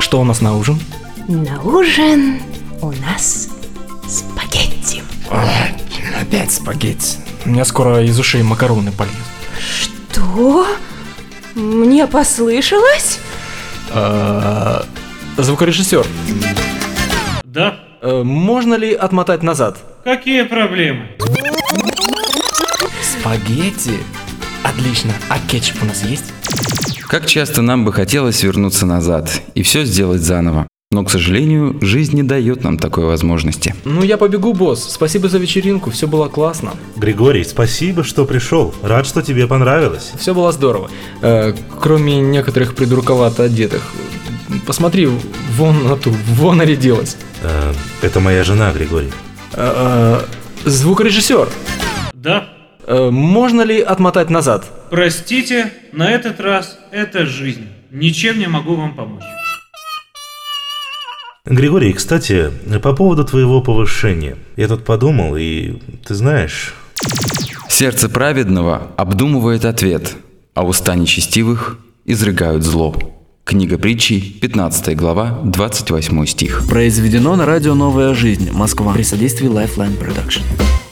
Что у нас на ужин? На ужин у нас спагетти. Опять спагетти. У меня скоро из ушей макароны польют. Что? Мне послышалось? Звукорежиссер, Да? можно ли отмотать назад? Какие проблемы? Спагетти? Отлично. А кетчуп у нас есть? Как часто нам бы хотелось вернуться назад и все сделать заново. Но, к сожалению, жизнь не дает нам такой возможности. Ну, я побегу, босс. Спасибо за вечеринку, все было классно. Григорий, спасибо, что пришел. Рад, что тебе понравилось. Все было здорово. Кроме некоторых придурковато одетых. Посмотри, вон на ту, вон нарядилась. Это моя жена, Григорий. Звукорежиссер, Да? можно ли отмотать назад? Простите, на этот раз это жизнь. Ничем не могу вам помочь. Григорий, кстати, по поводу твоего повышения. Я тут подумал, и ты знаешь... Сердце праведного обдумывает ответ, а уста нечестивых изрыгают зло. Книга притчи, 15 глава, 28 стих. Произведено на радио «Новая жизнь», Москва, при содействии Lifeline Production.